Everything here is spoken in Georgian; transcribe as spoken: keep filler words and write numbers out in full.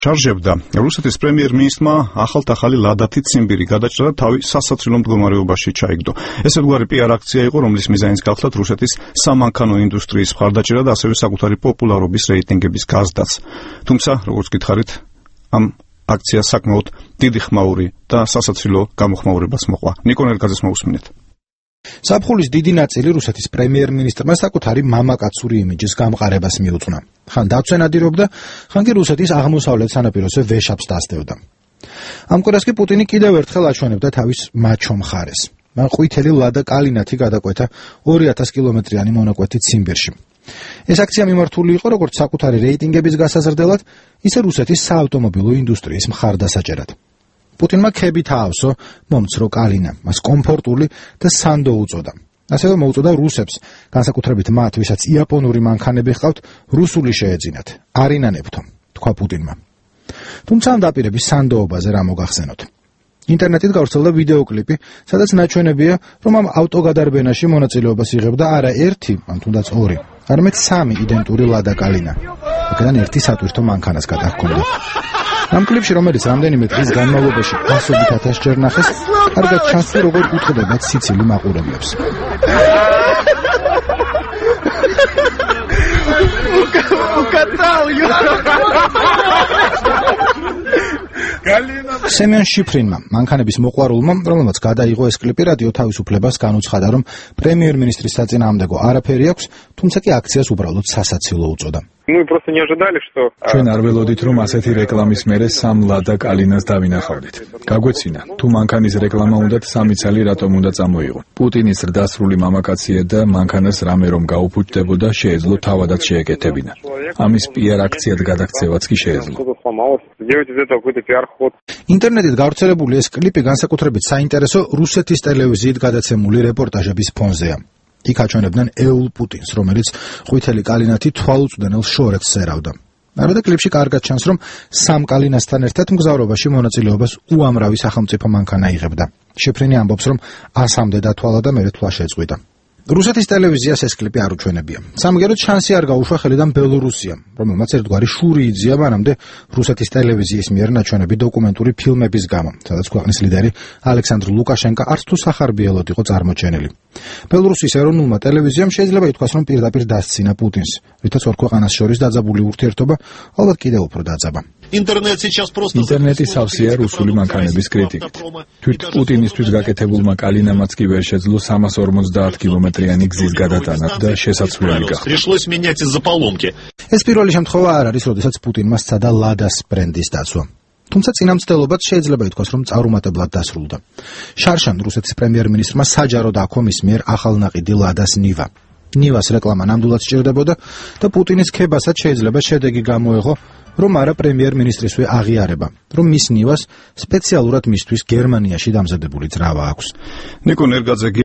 ჩარჟებდა რუსეთის პრემიერ-მინისტრმა ახალ-ახალი ლადათი ციმბირი გადაჭრა და თავი სასაცილო მდგომარეობაში ჩაიგდო. ეს ერთგვარი პიარ აქცია იყო, რომლის მიზანიც გახლავთ რუსეთის სამანქანო ინდუსტრიის მხარდაჭერა და ასევე საკუთარი პოპულარობის რეიტინგების გაზრდაც. თუმცა, როგორც გითხარით, ამ აქციას საკმაოდ დიდი ხმაური და სასაცილო გამოხმაურებას მოყვა. ნიკო ნერგაძეს მოусმინეთ. საფხულის დიდი ნაწილი რუსეთის პრემიერ-მინისტრმა საკუთარი მამაკაცური იმიჯის გამყარებას მიუძღვნა. ხან დაცვენ ადირობდა, ხან კი რუსეთის აღმოსავლეთ სანაპიროზე ვეშაპს დასდევდა. ამ კვირას კი პუტინი კიდევ ერთხელ აჩვენებდა თავის მაჩო მხარეს. მან ყვითელი ლადა კალინათი გადაკვეთა ორი ათას კილომეტრიანი მონაკვეთი ციმბირში. ეს აქცია მიმართული იყო როგორც საკუთარი რეიტინგების გასაზრდელად, ისე რუსეთის საავტომობილო ინდუსტრიის მხარდასაჭერად. პუტინმა ქებით აავსო მომცრო კალინა, მას კომფორტული და სანდო უწოდა. ასევე მოუწოდა რუსებს, განსაკუთრებით მათ, ვისაც იაპონური მანქანები ჰყავთ, რუსული შეეძინათ. არინანებთო, თქვა პუტინმა. თუმცა ამ დაპირების სანდოობაზე რა მოგახსენოთ. ინტერნეტით გავრცელდა ვიდეოკლიპი, სადაც ნაჩვენებია, რომ ამ ავტოგადარბენაში მონაწილეობას იღებდა არა ერთი, ან თუნდაც ორი, არამედ სამი იდენტური ლადა კალინა. აქედან ერთი სატვირთო მანქანას გადაჰქონდა. ამ კლიპში, რომელიც რამდენიმე დღის განმავლობაში ასობით ათასჯერ ნახეს, კარგად ჩანს, როგორ უწყდება სიცილი მაყურებლებს. სემენ შიფრინმა, მანქანების მოყვარულმა, რომელმაც გადაიღო ეს კლიპი, რადიო თავისუფლებას განუცხადა, რომ პრემიერ-მინისტრის საწინააღმდეგო არაფერი აქვს, თუმცა კი აქციას უბრალოდ სასაცილო უწოდა. ჩვენ არ ველოდით, რომ ასეთი რეკლამის მერე სამ ლადა კალინას დავინახავდით. გაგვეცინა, თუ მანქანის რეკლამა უნდათ სამი ცალი რატომ უნდა წამოიღო. პუტინის ზრდასრული მამაკაცია და მანქანას რამე რომ გაუფუჭდებოდა, შეეძლო თავადაც შეეკეთებინა. ამის პიარ აქციად გადაქცევაც კი შეეძლო. ინტერნეტით გავრცელებული ეს კლიპი განსაკუთრებით საინტერესო რუსეთის ტელევიზიით გადაცემული რეპორტაჟების ფონზეა. იქ აჩვენებდნენ ეულ პუტინს, რომელიც ყვითელი კალინათი თვალუწვდენელ შორეთს ერავდა. არადა კლიპში კარგად ჩანს, რომ სამ კალინასთან ერთად მგზავრობაში მონაწილეობას უამრავი სახელმწიფო მანქანა იღებდა. შეფრინი ამბობს, რომ ასამდე დათვალა და მერე თვლა შეწყვიტა. რუსეთის ტელევიზიას ეს კლიპი არ უჩვენებია. სამგეროდ შანსი არ გაუშვა ხელიდან ბელორუსიამ, რომელმაც ერთგვარი შური იძია მანამდე რუსეთის ტელევიზიის მიერ ნაჩვენები დოკუმენტური ფილმების გამო, სადაც ქვეყნის ლიდერი ალექსანდრ ლუკაშენკა არც თუ სახარბიელოდ იყო წარმოჩენილი. ბელორუსის ეროვნულმა ტელევიზიამ შეიძლება ითქვას, რომ პირდაპირ დასცინა პუტინს, რითაც ორ ქვეყანას შორის დაძაბული ურთიერთობა ალბათ კიდევ უფრო დაძაბა. ინტერნეტი სავსეა რუსული მანქანების კრიტიკით. თვით პუტინისთვის გაკეთებულმა კალინამაც კი ვერ შეძლო სამას ორმოცდაათ კილომეტრიანი გზის გადატანა და შესაძლებელი გახდა. ეს პირველი შემთხვევა არ არის, როდესაც პუტინმა სცადა ლადას ბრენდის დაცვა. თუმცა წინამძღოლობაც შეიძლება ითქვას, რომ წარუმატებლად დასრულდა. შარშან რუსეთის პრემიერ-მინისტრმა საჯაროდ აქო მის მიერ ახალნაყიდი ლადას ნივა. ნივას რეკლამა ნამდვილად სჭირდებოდა და პუტინის ქებასაც შეიძლება შედეგი გამოეღო, რომ არა პრემიერ-მინისტრისვე აღიარება, რომ მის ნივას სპეციალურად მისთვის გერმანიაში დამზადებული ძრავა აქვს. ნიკო ნერგაძე